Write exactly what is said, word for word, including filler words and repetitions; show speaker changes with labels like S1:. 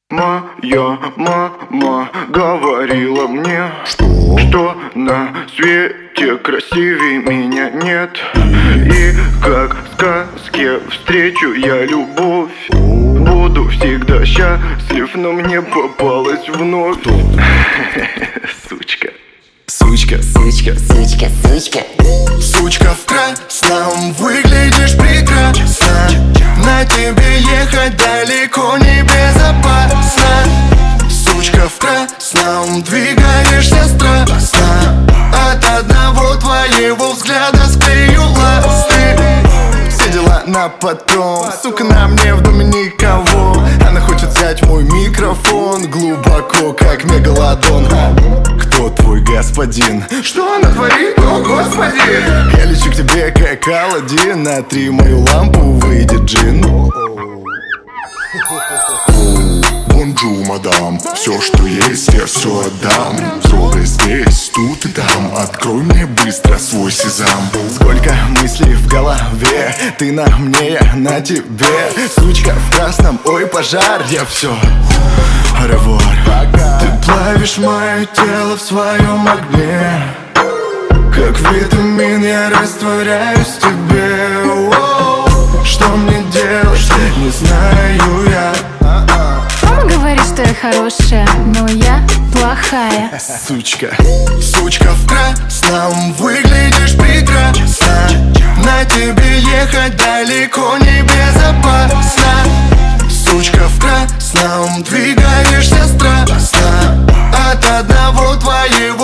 S1: Моя мама говорила мне, что, что на свете красивее меня нет. И как в сказке встречу я любовь, буду всегда счастлив, но мне попалась вновь сучка. Сучка, сучка, сучка, сучка.
S2: Сучка в красном, выглядишь прекрасно. На тебе ехать далеко не безопасно. Сучка в красном, двигаешься страстно. От одного твоего взгляда склею ласты. Все дела на потом, сука, на мне в доме никого. Она хочет взять мой микрофон глубоко, как мегалодон. Кто твой господин? Что она творит? О, господи! Я лечу к тебе, как Аладдин. Натри мою лампу, выйдет джин.
S3: Бонжур, мадам, все, что есть, я все отдам. Трогай здесь, тут и там. Открой мне быстро свой сезам.
S2: Сколько мыслей в голове, ты на мне, я на тебе. Сучка в красном, ой, пожар, я все. Ревуар. Ты плавишь мое тело в своем огне. Как витамин я растворяюсь в тебе. Оу, что мне делать, не знаю я.
S4: Мама говорит, что я хорошая, но я плохая.
S2: Сучка. Сучка в красном, выглядишь прекрасно. На тебе ехать далеко не безопасно. Сучка в красном, двигаешься страстно. От одного твоего